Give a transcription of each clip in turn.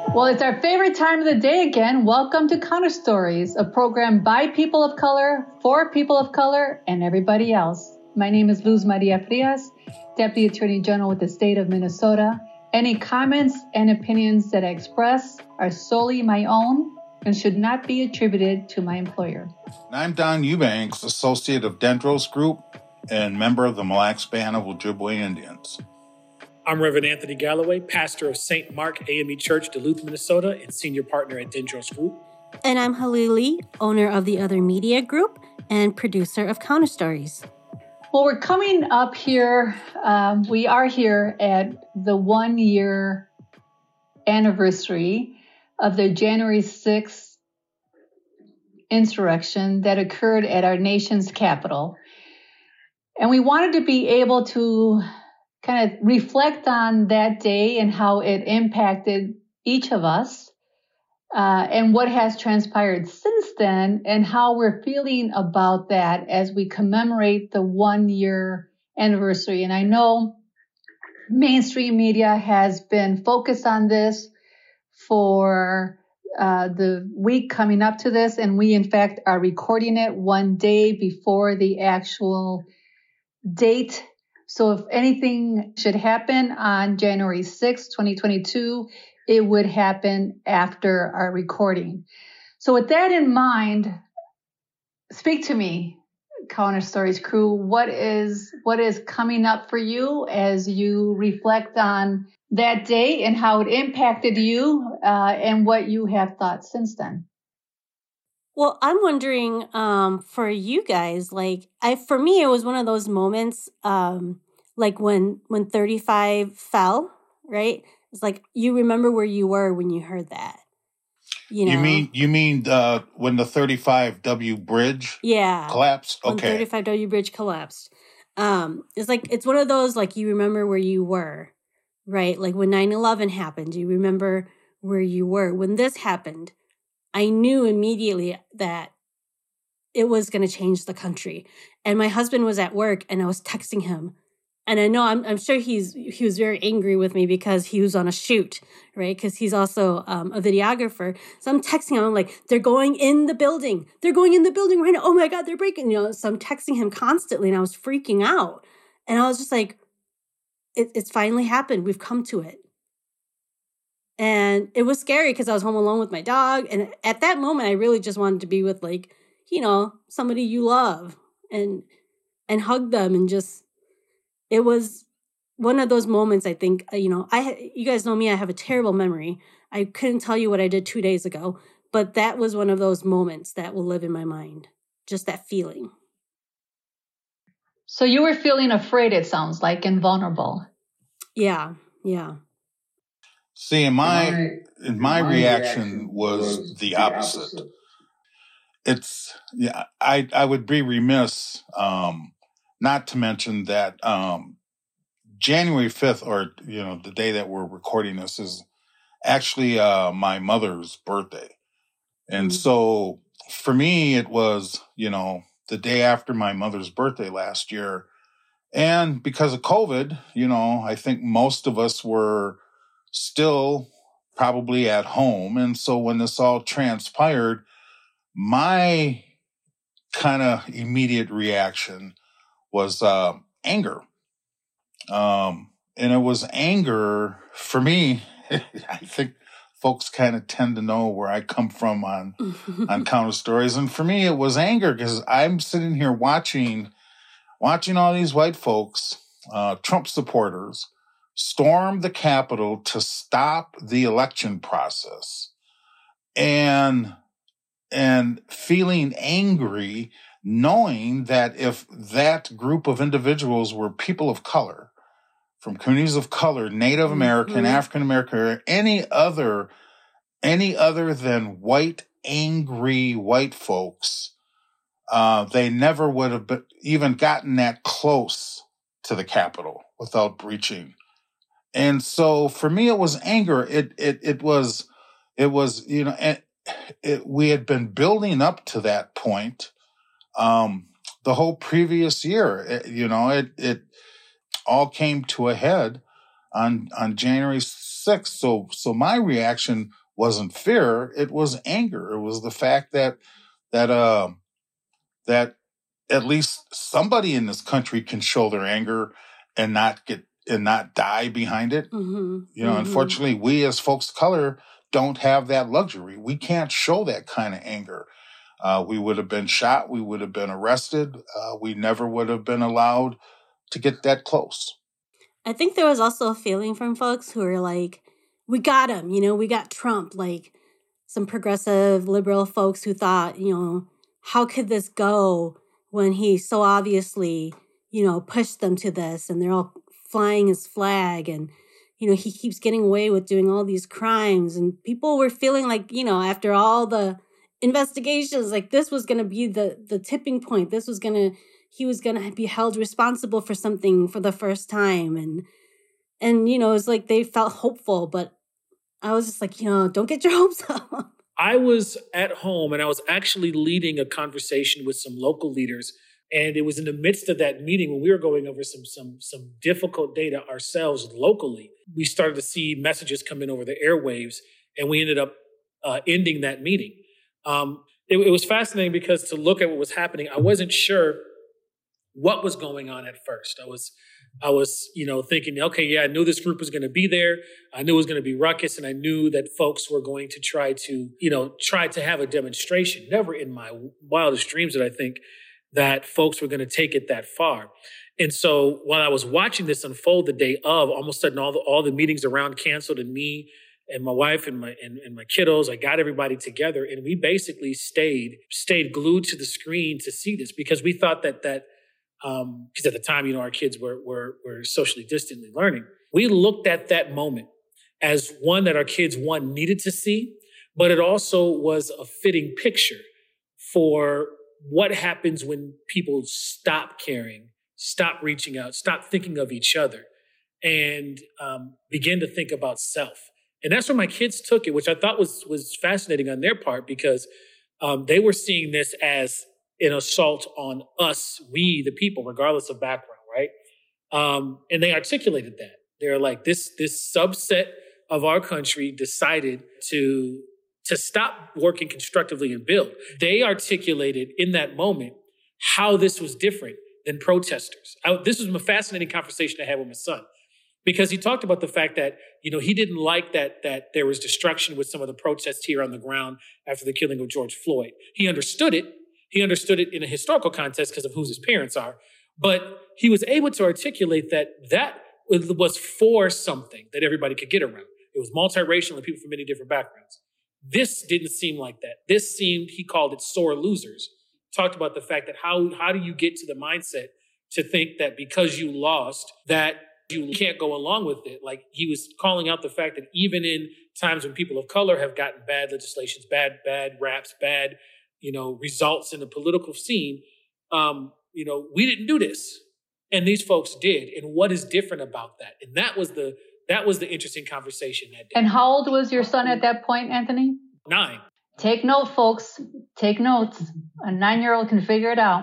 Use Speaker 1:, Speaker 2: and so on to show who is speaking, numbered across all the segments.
Speaker 1: Well, it's our favorite time of the day again. Welcome to Counter Stories, a program by people of color, for people of color, and everybody else. My name is Luz Maria Frias, Deputy Attorney General with the state of Minnesota. Any comments and opinions that I express are solely my own and should not be attributed to my employer.
Speaker 2: I'm Don Eubanks, associate of Dendros Group and member of the Mille Lacs Band of Ojibwe Indians.
Speaker 3: I'm Reverend Anthony Galloway, pastor of St. Mark AME Church, Duluth, Minnesota, and senior partner at Dendros Group.
Speaker 4: And I'm Halili, owner of the Other Media Group and producer of Counter Stories.
Speaker 1: Well, we're coming up here. We are here at the 1-year anniversary of the January 6th insurrection that occurred at our nation's capital. And we wanted to be able to kind of reflect on that day and how it impacted each of us and what has transpired since then and how we're feeling about that as we commemorate the 1-year anniversary. And I know mainstream media has been focused on this for the week coming up to this. And we, in fact, are recording it one day before the actual date. So if anything should happen on January 6th, 2022, it would happen after our recording. So with that in mind, speak to me, Counter Stories crew. What is coming up for you as you reflect on that day and how it impacted you and what you have thought since then?
Speaker 4: Well, I'm wondering for you guys, for me, it was one of those moments like when 35 fell, right? It's like you remember where you were when you heard that. You know?
Speaker 2: You mean when the 35W bridge collapsed? Okay.
Speaker 4: When 35W bridge collapsed. It's one of those like you remember where you were, right? Like when 9/11 happened, you remember where you were. When this happened, I knew immediately that it was going to change the country. And my husband was at work and I was texting him. And I know I'm sure he was very angry with me because he was on a shoot, right? Because he's also a videographer. So I'm texting him. I'm like, they're going in the building. They're going in the building right now. Oh my God, they're breaking. So I'm texting him constantly and I was freaking out. And I was just like, it's finally happened. We've come to it. And it was scary because I was home alone with my dog. And at that moment, I really just wanted to be with somebody you love and hug them. And just, it was one of those moments, I think, you guys know me, I have a terrible memory. I couldn't tell you what I did 2 days ago, but that was one of those moments that will live in my mind. Just that feeling.
Speaker 1: So you were feeling afraid, it sounds like, and vulnerable.
Speaker 4: Yeah.
Speaker 2: See, my reaction was the opposite. I would be remiss not to mention that January 5th, or the day that we're recording this, is actually my mother's birthday, and so for me it was the day after my mother's birthday last year, and because of COVID, I think most of us were still probably at home. And so when this all transpired, my kind of immediate reaction was anger. And it was anger for me. I think folks kind of tend to know where I come from on Counter Stories. And for me, it was anger because I'm sitting here watching all these white folks, Trump supporters, stormed the Capitol to stop the election process, and feeling angry, knowing that if that group of individuals were people of color, from communities of color, Native American, African American, or any other than white, angry white folks, they never would have even gotten that close to the Capitol without breaching. And so for me, it was anger. It was, we had been building up to that point, the whole previous year. It all came to a head on January 6th. So my reaction wasn't fear. It was anger. It was the fact that at least somebody in this country can show their anger and not die behind it. Unfortunately, we as folks of color don't have that luxury. We can't show that kind of anger. We would have been shot. We would have been arrested. We never would have been allowed to get that close.
Speaker 4: I think there was also a feeling from folks who were like, we got him, we got Trump, like some progressive liberal folks who thought, how could this go when he so obviously, pushed them to this and they're all flying his flag and, he keeps getting away with doing all these crimes. And people were feeling like, after all the investigations, like this was going to be the tipping point. He was going to be held responsible for something for the first time. And it's like they felt hopeful, but I was just like, don't get your hopes up.
Speaker 3: I was at home and I was actually leading a conversation with some local leaders. And it was in the midst of that meeting when we were going over some difficult data ourselves locally. We started to see messages come in over the airwaves, and we ended up ending that meeting. It was fascinating because to look at what was happening, I wasn't sure what was going on at first. I was thinking, okay, yeah, I knew this group was going to be there. I knew it was going to be ruckus, and I knew that folks were going to try to have a demonstration. Never in my wildest dreams did I think that folks were going to take it that far. And so while I was watching this unfold the day of, almost sudden all the meetings around canceled, and me and my wife and my kiddos, I got everybody together, and we basically stayed glued to the screen to see this, because we thought that because at the time, our kids were socially distantly learning. We looked at that moment as one that our kids, needed to see, but it also was a fitting picture for what happens when people stop caring, stop reaching out, stop thinking of each other, and begin to think about self. And that's where my kids took it, which I thought was fascinating on their part, because they were seeing this as an assault on us, we, the people, regardless of background, right? And they articulated that. They're like, this subset of our country decided to stop working constructively and build. They articulated in that moment how this was different than protesters. This was a fascinating conversation I had with my son, because he talked about the fact that, he didn't like that there was destruction with some of the protests here on the ground after the killing of George Floyd. He understood it. He understood it in a historical context because of who his parents are. But he was able to articulate that was for something that everybody could get around. It was multiracial and people from many different backgrounds. This didn't seem like that. This seemed, he called it sore losers. Talked about the fact that how do you get to the mindset to think that because you lost, that you can't go along with it. Like, he was calling out the fact that even in times when people of color have gotten bad legislations, bad raps, bad, results in the political scene, we didn't do this. And these folks did. And what is different about that? And that was the interesting conversation that day.
Speaker 1: And how old was your son at that point, Anthony?
Speaker 3: 9.
Speaker 1: Take note, folks. Take notes. A 9-year-old can figure it out.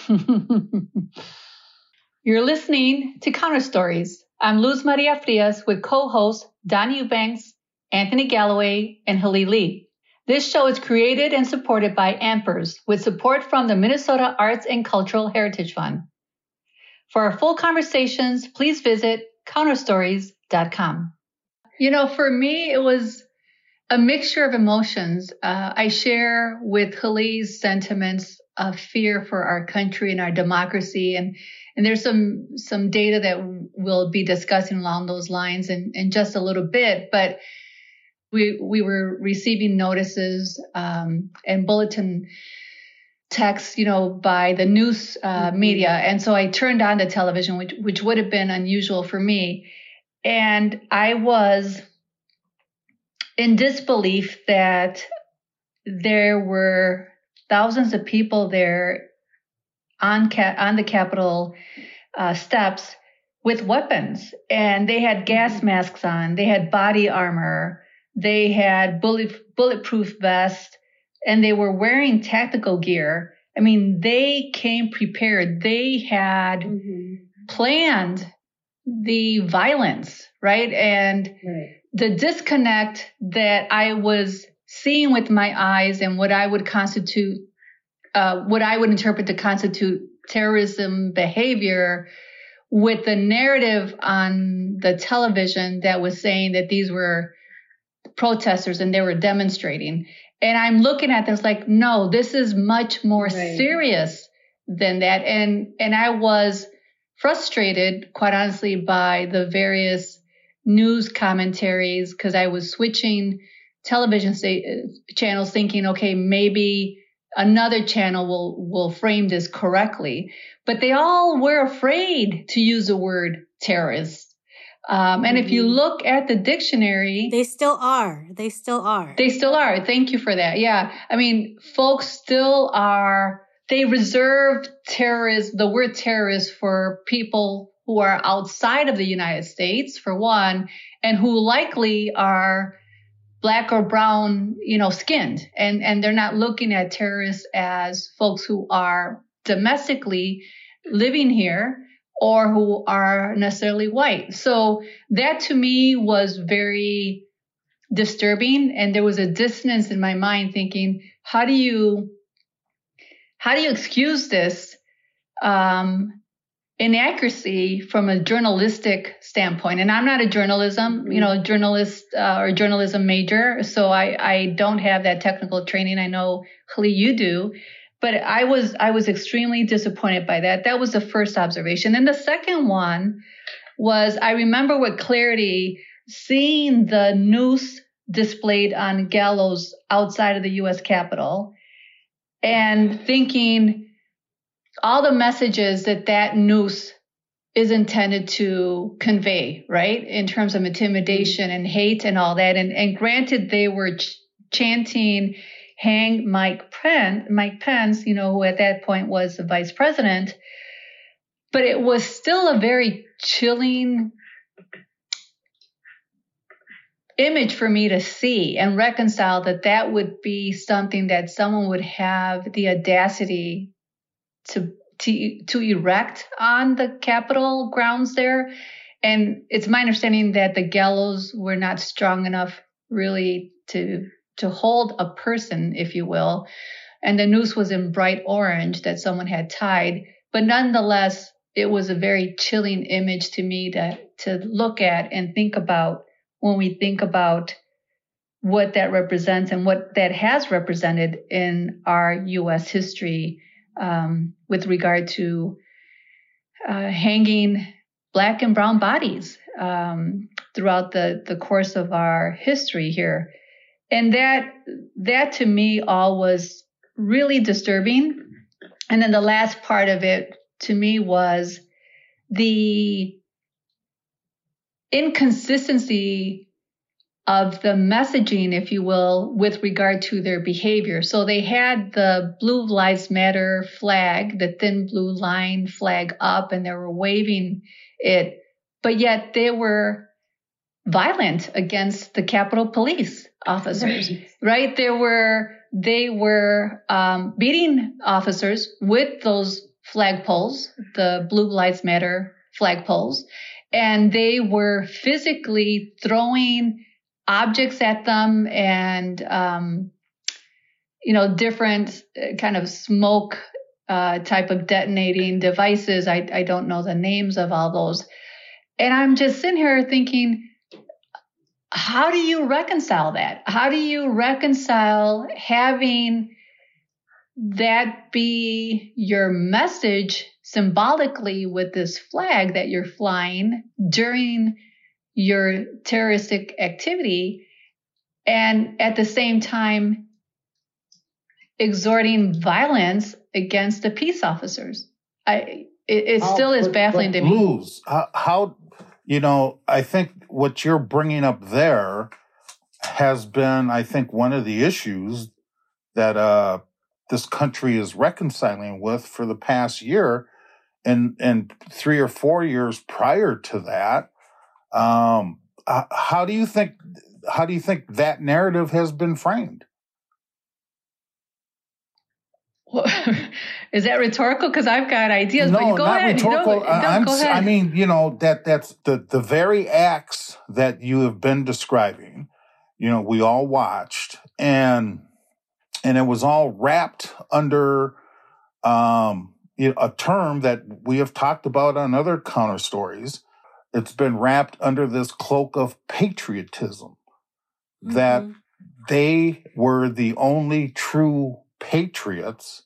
Speaker 1: You're listening to Counter Stories. I'm Luz Maria Frias with co-hosts Donnie Eubanks, Anthony Galloway, and Hallie Lee. This show is created and supported by Ampers, with support from the Minnesota Arts and Cultural Heritage Fund. For our full conversations, please visit counterstories.com. For me, it was a mixture of emotions. I share with Hallie's sentiments of fear for our country and our democracy. And there's some data that we'll be discussing along those lines in just a little bit. But we were receiving notices and bulletin texts, by the news media. And so I turned on the television, which would have been unusual for me. And I was in disbelief that there were thousands of people there on the Capitol steps with weapons. And they had gas masks on. They had body armor. They had bulletproof vests. And they were wearing tactical gear. I mean, they came prepared. They had planned the violence, right? And the disconnect that I was seeing with my eyes and what I would interpret to constitute terrorism behavior with the narrative on the television that was saying that these were protesters and they were demonstrating. And I'm looking at this like, no, this is much more serious than that. And I was frustrated, quite honestly, by the various news commentaries because I was switching television channels thinking, okay, maybe another channel will frame this correctly. But they all were afraid to use the word terrorist. And if you look at the dictionary...
Speaker 4: They still are. They still are.
Speaker 1: Thank you for that. Yeah. I mean, folks still are... They reserve the word terrorist for people who are outside of the United States, for one, and who likely are Black or brown, skinned. And they're not looking at terrorists as folks who are domestically living here or who are necessarily white. So that to me was very disturbing. And there was a dissonance in my mind thinking, how do you excuse this inaccuracy from a journalistic standpoint? And I'm not a journalism major, so I don't have that technical training. I know, Khalil, you do. But I was extremely disappointed by that. That was the first observation. And the second one was I remember with clarity seeing the noose displayed on gallows outside of the U.S. Capitol and thinking all the messages that noose is intended to convey, right, in terms of intimidation and hate and all that. And granted, they were chanting, hang Mike Pence, who at that point was the vice president. But it was still a very chilling image for me to see and reconcile that would be something that someone would have the audacity to erect on the Capitol grounds there. And it's my understanding that the gallows were not strong enough really to hold a person, if you will. And the noose was in bright orange that someone had tied. But nonetheless, it was a very chilling image to me to look at and think about when we think about what that represents and what that has represented in our U.S. history with regard to hanging Black and brown bodies throughout the course of our history here. And that to me all was really disturbing. And then the last part of it to me was the inconsistency of the messaging, if you will, with regard to their behavior. So they had the Blue Lives Matter flag, the thin blue line flag up, and they were waving it, but yet they were violent against the Capitol Police officers, right? They were beating officers with those flagpoles, the Blue Lives Matter flagpoles, and they were physically throwing objects at them and, different kind of smoke type of detonating devices. I don't know the names of all those. And I'm just sitting here thinking, how do you reconcile that? How do you reconcile having that be your message symbolically with this flag that you're flying during your terroristic activity, and at the same time exhorting violence against the peace officers? It still is baffling to me.
Speaker 2: Luz, how I think what you're bringing up there has been, I think, one of the issues that this country is reconciling with for the past year, and 3 or 4 years prior to that. How do you think that narrative has been framed?
Speaker 1: Is that rhetorical? Because I've got ideas,
Speaker 2: No,
Speaker 1: but you go
Speaker 2: not
Speaker 1: ahead.
Speaker 2: rhetorical.
Speaker 1: Go ahead.
Speaker 2: I mean, that's the very acts that you have been describing, we all watched, and it was all wrapped under a term that we have talked about on other counter stories. It's been wrapped under this cloak of patriotism, that they were the only true patriots,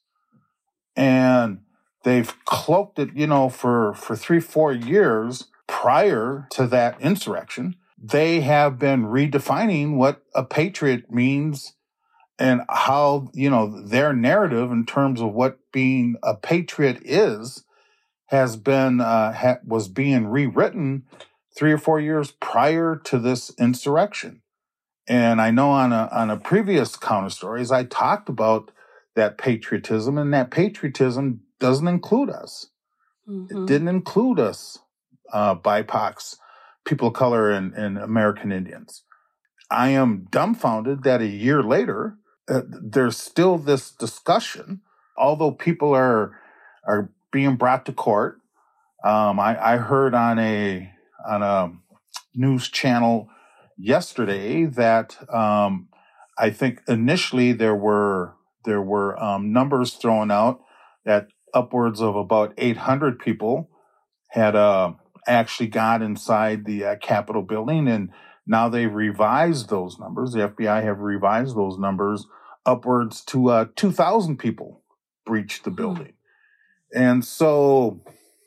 Speaker 2: and they've cloaked it, for 3-4 years prior to that insurrection. They have been redefining what a patriot means and how, their narrative in terms of what being a patriot is has been, was being rewritten 3 or 4 years prior to this insurrection. And I know on a previous counter stories, I talked about that patriotism, and that patriotism doesn't include us. It didn't include us, BIPOCs, people of color, and American Indians. I am dumbfounded that a year later, there's still this discussion, although people are being brought to court. I heard on a news channel yesterday that I think initially there were numbers thrown out that upwards of about 800 people had actually got inside the Capitol building, and now they've revised those numbers. The FBI have revised those numbers upwards to 2,000 people breached the building. And so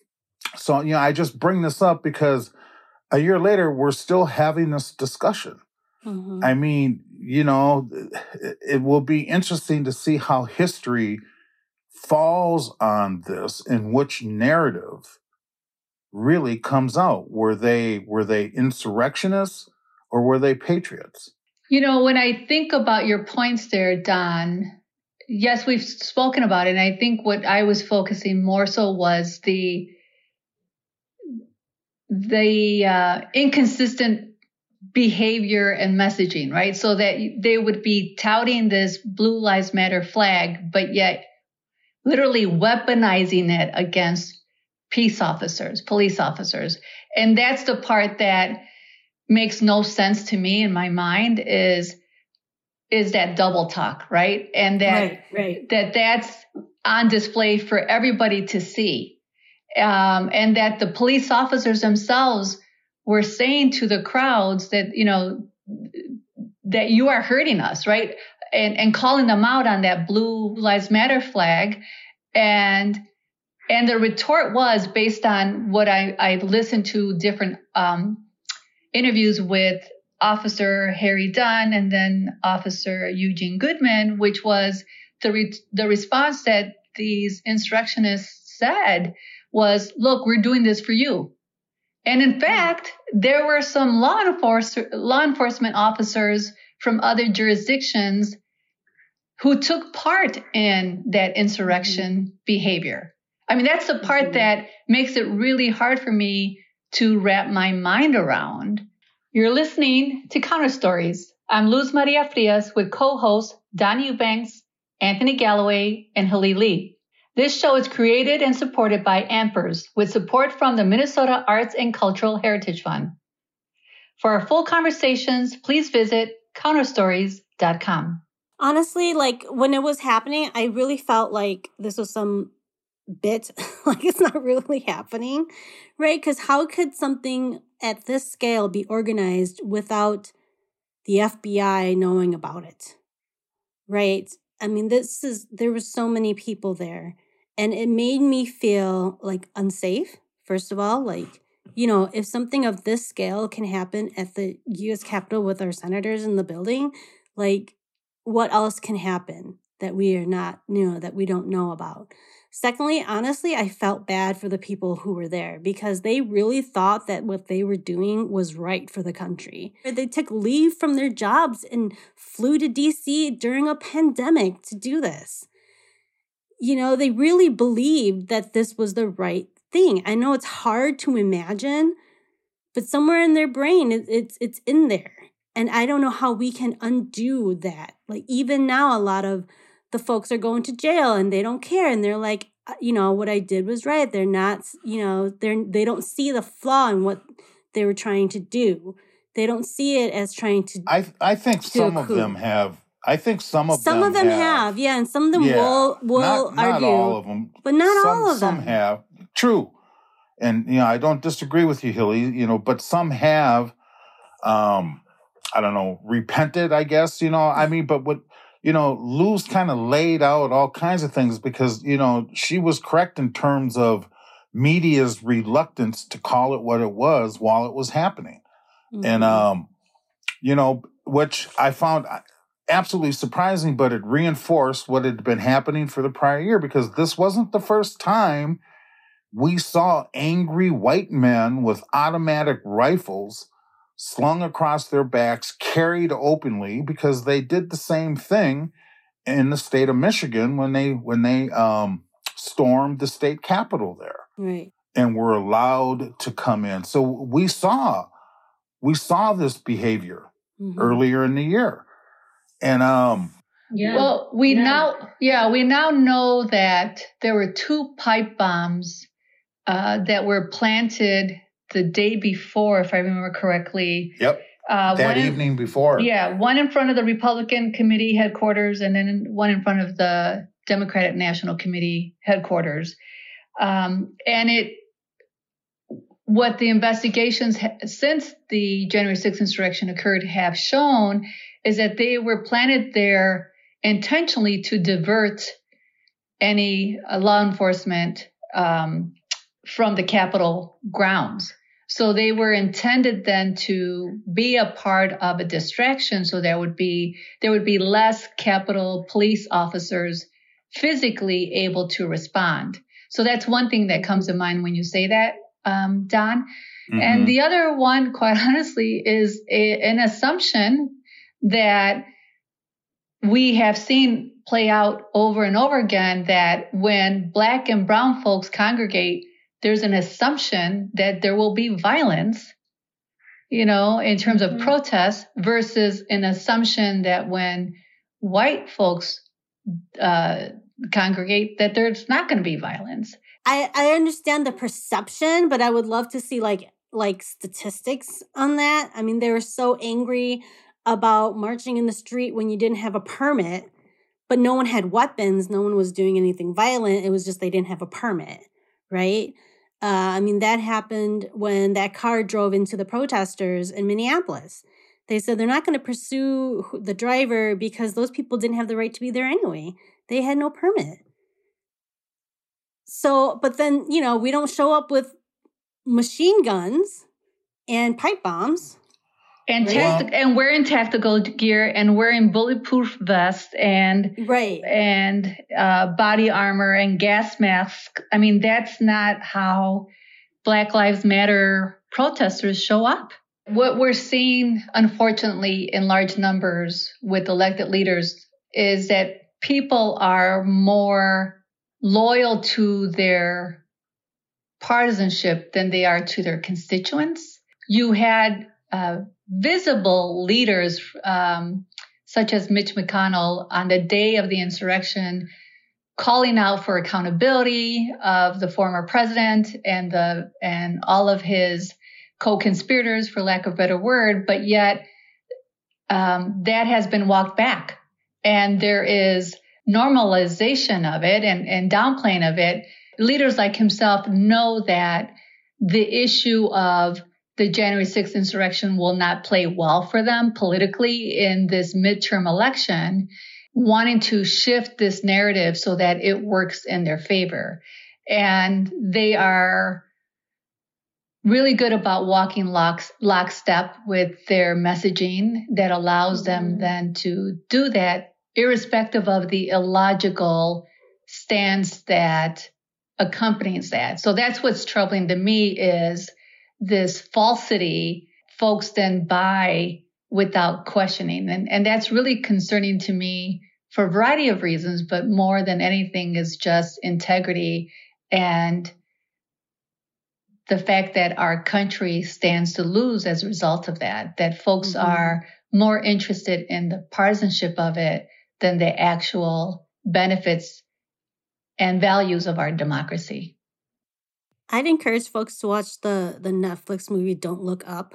Speaker 2: I just bring this up because a year later, we're still having this discussion. I mean, it will be interesting to see how history falls on this and which narrative really comes out. Were they insurrectionists or were they patriots?
Speaker 1: When I think about your points there, Don, yes, we've spoken about it. And I think what I was focusing more so was the inconsistent behavior and messaging, right? So that they would be touting this Blue Lives Matter flag, but yet literally weaponizing it against police officers. And that's the part that makes no sense to me in my mind is that double talk, right? And that's on display for everybody to see. And that the police officers themselves were saying to the crowds that, that you are hurting us, right? And calling them out on that Blue Lives Matter flag. And the retort was based on what I've listened to different interviews with Officer Harry Dunn and then Officer Eugene Goodman, which was the response that these insurrectionists said was, look, we're doing this for you. And in fact, there were some law enforcement officers from other jurisdictions who took part in that insurrection behavior. I mean, that's the part that makes it really hard for me to wrap my mind around. You're listening to Counter Stories. I'm Luz Maria Frias with co-hosts Don Eubanks, Anthony Galloway, and Halil Lee. This show is created and supported by AMPERS with support from the Minnesota Arts and Cultural Heritage Fund. For our full conversations, please visit counterstories.com.
Speaker 4: Honestly, when it was happening, I really felt like this was some bit, like it's not really happening, right? Because how could something at this scale be organized without the FBI knowing about it, right? I mean, there were so many people there, and it made me feel unsafe. First of all, if something of this scale can happen at the U.S. Capitol with our senators in the building, what else can happen that we are not, that we don't know about? Secondly, honestly, I felt bad for the people who were there because they really thought that what they were doing was right for the country. They took leave from their jobs and flew to DC during a pandemic to do this. They really believed that this was the right thing. I know it's hard to imagine, but somewhere in their brain, it's in there. And I don't know how we can undo that. Even now, a lot of the folks are going to jail and they don't care. And they're like, what I did was right. They're not, they don't see the flaw in what they were trying to do. They don't see it as trying to.
Speaker 2: I think some of them have. I think some of them
Speaker 4: have, yeah, and some of them will
Speaker 2: not
Speaker 4: argue.
Speaker 2: Not all of them,
Speaker 4: but not all of them.
Speaker 2: Some have. True, and I don't disagree with you, Hilly. But some have. I don't know, repented. I guess but what. Luz kind of laid out all kinds of things because, she was correct in terms of media's reluctance to call it what it was while it was happening. Mm-hmm. And, which I found absolutely surprising, but it reinforced what had been happening for the prior year because this wasn't the first time we saw angry white men with automatic rifles slung across their backs, carried openly, because they did the same thing in the state of Michigan when they stormed the state capitol there,
Speaker 4: right,
Speaker 2: and were allowed to come in. So we saw this behavior earlier in the year, and
Speaker 1: well, we now know that there were 2 pipe bombs that were planted the day before, if I remember correctly.
Speaker 2: Yep. That evening before.
Speaker 1: Yeah, one in front of the Republican Committee headquarters and then one in front of the Democratic National Committee headquarters. What the investigations since the January 6th insurrection occurred have shown is that they were planted there intentionally to divert any law enforcement from the Capitol grounds. So they were intended then to be a part of a distraction, so there would be less Capitol police officers physically able to respond. So that's one thing that comes to mind when you say that, Don. Mm-hmm. And the other one, quite honestly, is an assumption that we have seen play out over and over again, that when Black and brown folks congregate, there's an assumption that there will be violence, in terms of protests, versus an assumption that when white folks congregate, that there's not going to be violence.
Speaker 4: I understand the perception, but I would love to see like statistics on that. I mean, they were so angry about marching in the street when you didn't have a permit, but no one had weapons. No one was doing anything violent. It was just they didn't have a permit, right? That happened when that car drove into the protesters in Minneapolis. They said they're not going to pursue the driver because those people didn't have the right to be there anyway. They had no permit. So, but then, we don't show up with machine guns and pipe bombs.
Speaker 1: And and wearing tactical gear and wearing bulletproof vests and body armor and gas masks. I mean, that's not how Black Lives Matter protesters show up. What we're seeing, unfortunately, in large numbers with elected leaders is that people are more loyal to their partisanship than they are to their constituents. You had visible leaders such as Mitch McConnell on the day of the insurrection calling out for accountability of the former president and all of his co-conspirators, for lack of a better word, but yet that has been walked back, and there is normalization of it and downplaying of it. Leaders like himself know that the issue of the January 6th insurrection will not play well for them politically in this midterm election, wanting to shift this narrative so that it works in their favor. And they are really good about walking lockstep with their messaging that allows them then to do that, irrespective of the illogical stance that accompanies that. So that's what's troubling to me, is this falsity folks then buy without questioning. And that's really concerning to me for a variety of reasons, but more than anything is just integrity and the fact that our country stands to lose as a result of that folks are more interested in the partisanship of it than the actual benefits and values of our democracy.
Speaker 4: I'd encourage folks to watch the Netflix movie Don't Look Up.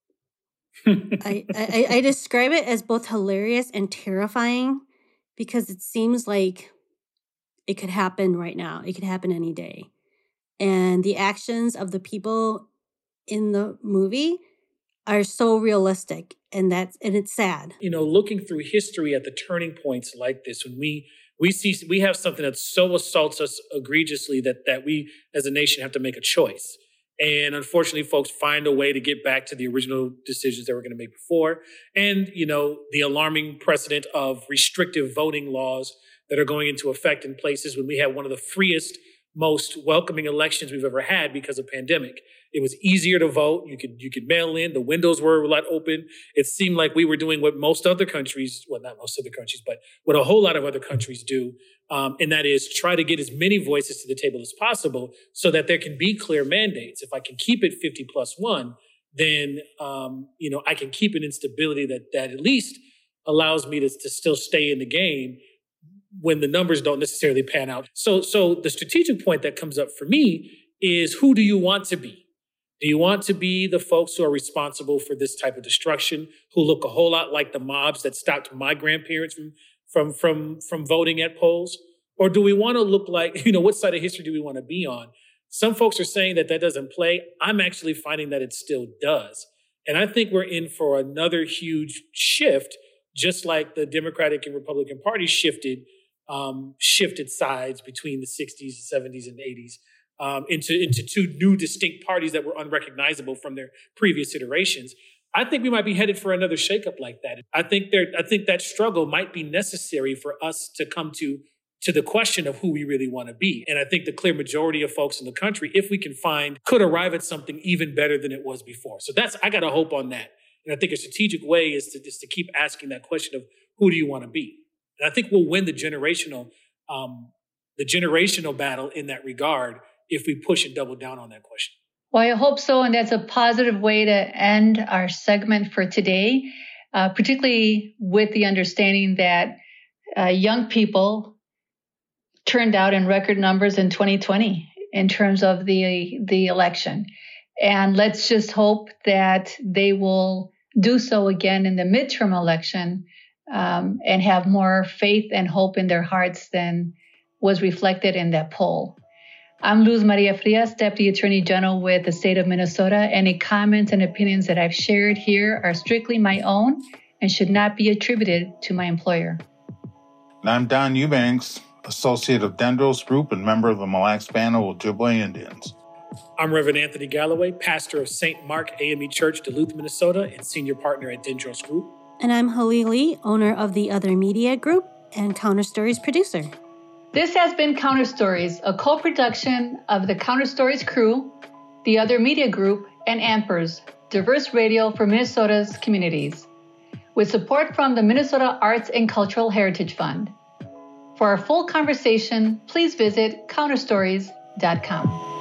Speaker 4: I describe it as both hilarious and terrifying because it seems like it could happen right now. It could happen any day. And the actions of the people in the movie are so realistic, and it's sad.
Speaker 3: Looking through history at the turning points like this, when we have something that so assaults us egregiously that we as a nation have to make a choice. And unfortunately, folks find a way to get back to the original decisions that we're going to make before. And, the alarming precedent of restrictive voting laws that are going into effect in places when we have one of the freest, most welcoming elections we've ever had because of pandemic. It was easier to vote. You could mail in. The windows were a lot open. It seemed like we were doing what most other countries, well, not most other countries, but what a whole lot of other countries do. And that is try to get as many voices to the table as possible so that there can be clear mandates. If I can keep it 50+1, then, I can keep an instability that at least allows me to still stay in the game when the numbers don't necessarily pan out. So the strategic point that comes up for me is, who do you want to be? Do you want to be the folks who are responsible for this type of destruction, who look a whole lot like the mobs that stopped my grandparents from voting at polls? Or do we want to look like, what side of history do we want to be on? Some folks are saying that doesn't play. I'm actually finding that it still does. And I think we're in for another huge shift, just like the Democratic and Republican parties shifted sides between the 60s, 70s, and 80s. Into two new distinct parties that were unrecognizable from their previous iterations. I think we might be headed for another shakeup like that. I think that struggle might be necessary for us to come to the question of who we really want to be. And I think the clear majority of folks in the country, if we can find, could arrive at something even better than it was before. So I got a hope on that. And I think a strategic way is to keep asking that question of who do you want to be? And I think we'll win the generational battle in that regard if we push and double down on that question.
Speaker 1: Well, I hope so. And that's a positive way to end our segment for today, particularly with the understanding that young people turned out in record numbers in 2020 in terms of the election. And let's just hope that they will do so again in the midterm election and have more faith and hope in their hearts than was reflected in that poll. I'm Luz Maria Frias, Deputy Attorney General with the state of Minnesota. Any comments and opinions that I've shared here are strictly my own and should not be attributed to my employer.
Speaker 2: And I'm Don Eubanks, Associate of Dendros Group and member of the Mille Lacs Band of Ojibwe Indians.
Speaker 3: I'm Reverend Anthony Galloway, pastor of St. Mark AME Church, Duluth, Minnesota, and senior partner at Dendros Group.
Speaker 4: And I'm Holly Lee, owner of the Other Media Group and Counter Stories producer.
Speaker 1: This has been Counter Stories, a co-production of the Counter Stories crew, the Other Media Group, and Ampers, diverse radio for Minnesota's communities, with support from the Minnesota Arts and Cultural Heritage Fund. For our full conversation, please visit counterstories.com.